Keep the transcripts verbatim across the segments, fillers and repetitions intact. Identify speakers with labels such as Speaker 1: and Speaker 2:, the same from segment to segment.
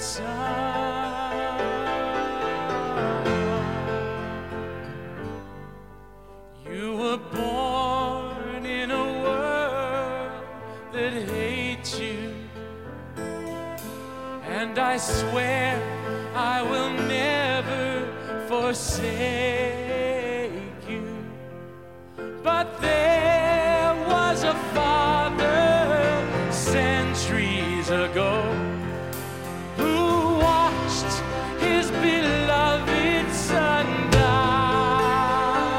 Speaker 1: son. You were born in a world that hates you, and I swear I will never forsake you. But there was a father centuries ago who watched his beloved son die.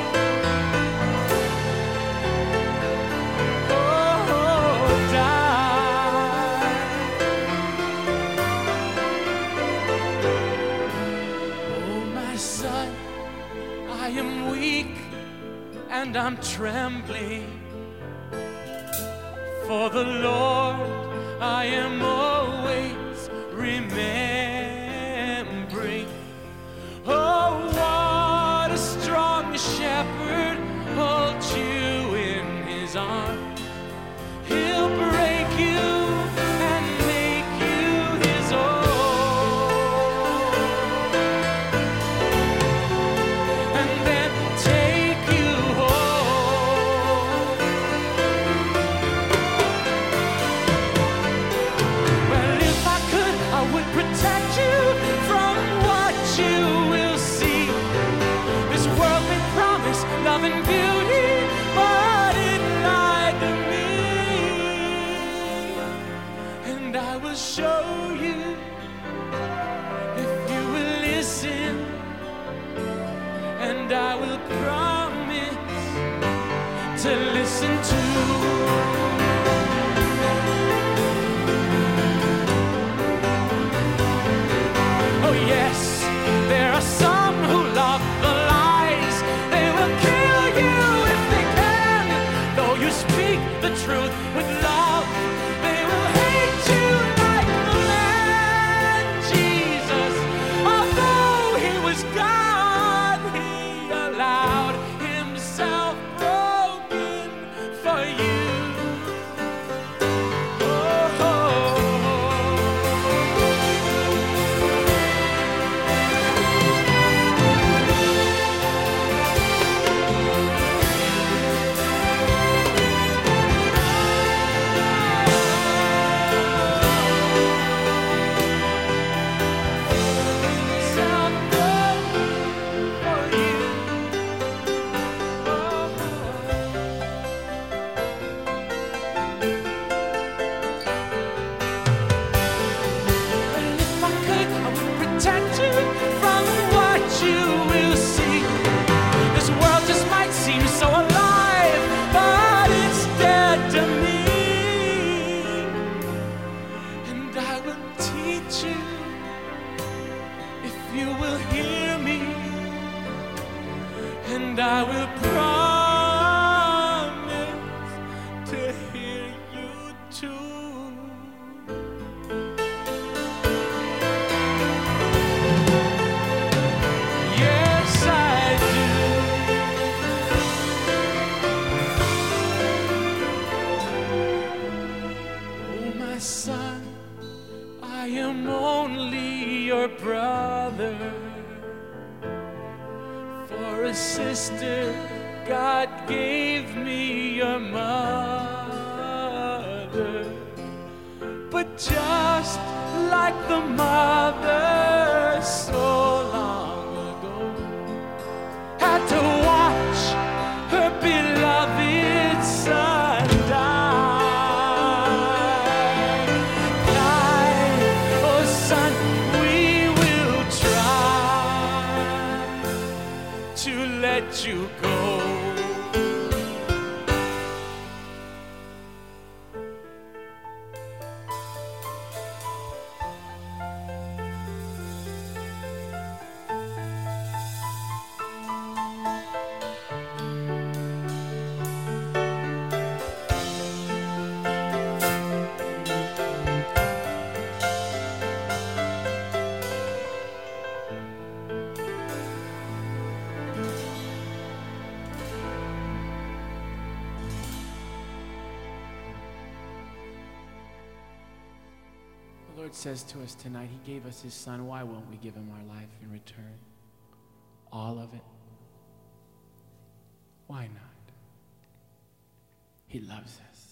Speaker 1: Oh, die. Oh, my son, I am weak and I'm trembling. For the Lord I am always remembering. Oh, what a strong shepherd holds you in his arms. He'll break you and make you his own, and then take you home. Well, if I could, I would protect you from what you will see. This world may promise love and beauty, but it lied to me. And I will show you if you will listen, and I will promise to listen to. Oh yes, there are some who love the lies. They will kill you if they can. Though you speak the truth with love, they will hate you like the man Jesus. Although he was God, he allowed himself broken for you. Oh, oh, himself broken for you. Oh, well, if I could, I would protect you from what you will see. This world just might seem so alive, but it's dead to me. And I will teach you if you will hear me, and I will promise to hear you too. Yes, I do. Oh, my son, I am only your brother. For a sister, God gave me your mother. But just like the mother so long ago had to watch her beloved son die. Die, oh son, we will try to let you go. Lord says to us tonight, he gave us his son. Why won't we give him our life in return? All of it? Why not? He loves us.